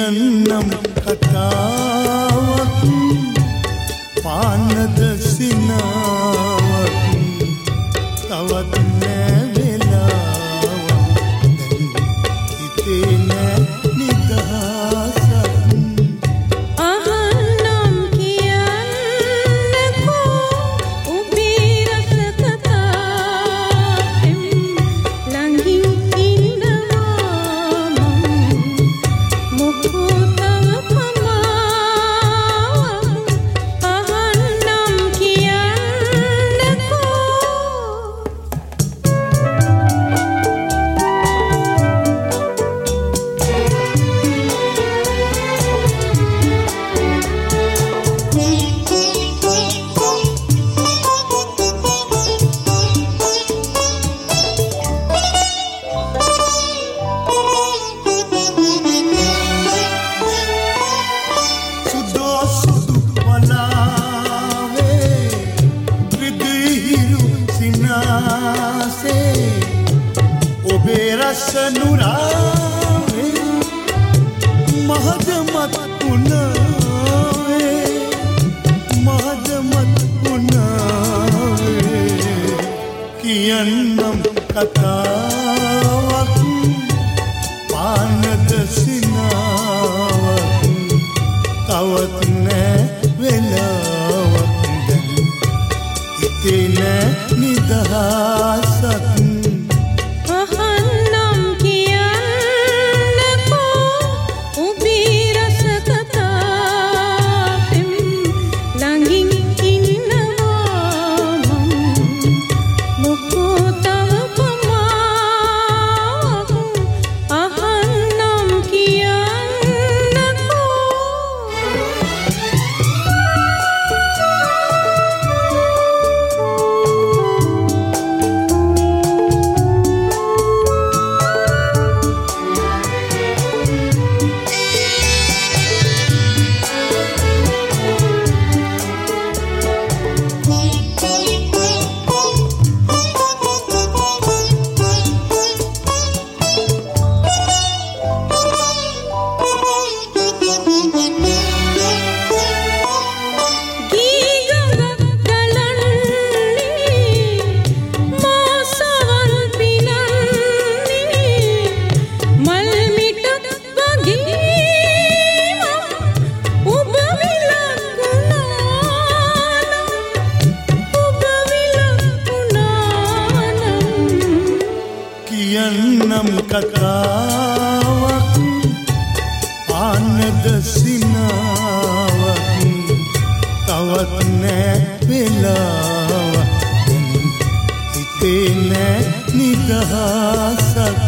කියන්නම් කතාවක් පානද සිනාවක් තවත් නෑ වෙලාවක් දැන් හිතේ නෑ නිදහසක් අහන්නම් කියන්නකෝ ඔබේ රස කතාවෙන් ළඟින් ඉන්නවා මම මොකෝ තව පමාවක් අහන්නම් කියන්නකෝ සුදෝ සුදු වලාවේ රිදිහිරු සිනාසේ ඔබේ රස නුරාවේ මහදමත් වුණාවේ මහදමත් වුණාවේ කියන්නම් කතාවක් පානද සිනාවක් තවත් නෑ වෙලාවක් දැන් හිතේ නෑ නිදහසක් අහන්නම් කියන්නකෝ ඔබේ රස කතාවෙන් ළඟින් ඉන්නවා මම මොකෝ තව පමාවක් අහන්නම් කියන්නකෝ කියන්නම් කතාවක් පානද සිනාවක් තවත් නෑ වෙලාවක් දැන් හිතේ නෑ නිදහසක්